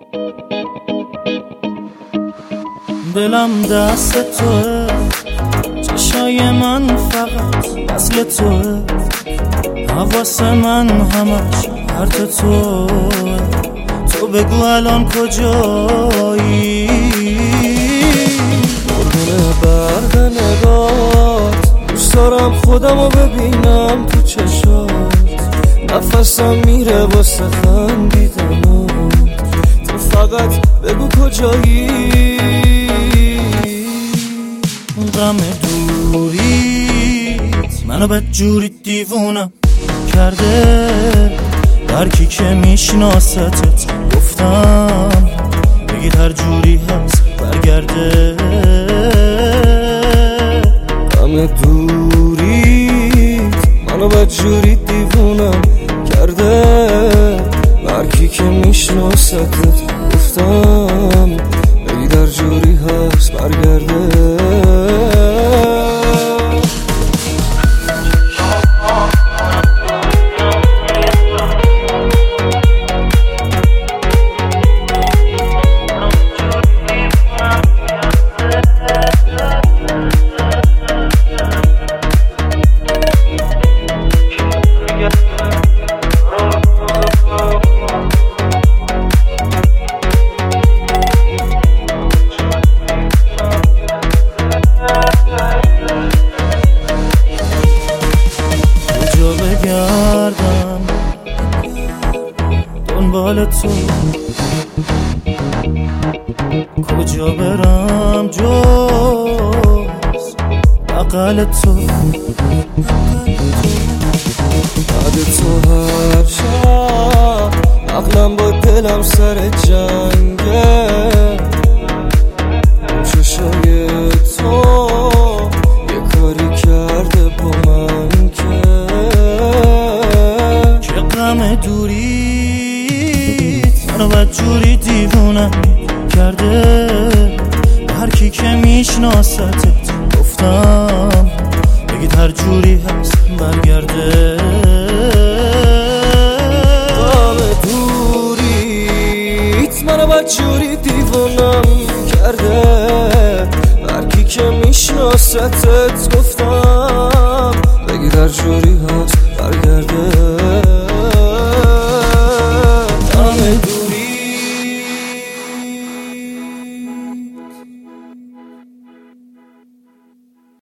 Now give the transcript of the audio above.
دلم دست توه، چشای من فقط وصل توه، حواس من همش پرت توه. تو بگو الان کجایی؟ قربونه برق نگات، دوست دارم خودمو ببینم تو چشات، نفسم میره واسه خندیدنات. تو فقط بگو کجایی؟ غم دوریت منو بدجوری دیوونم کرده، هرکی که میشناستت گفتم بگید هر جوری هست برگرده. غم دوریت منو بدجوری دیوونم کرده، هرکی که میشناستت گفتم بگید هر جوری هست برگرده. کجا بگردم دنبال تو، کجا برم جز بغل تو. بعد تو هر شب عقلم با دلم سر جنگه، چشای تو یه کاری کرده با من که غم دوریت منو بدجوری دیوونم کرده، هرکی که میشناستت گفتم بگید هر جوری هست برگرده. غم دوریت منو بدجوری دیوونم کرده، هرکی که میشناستت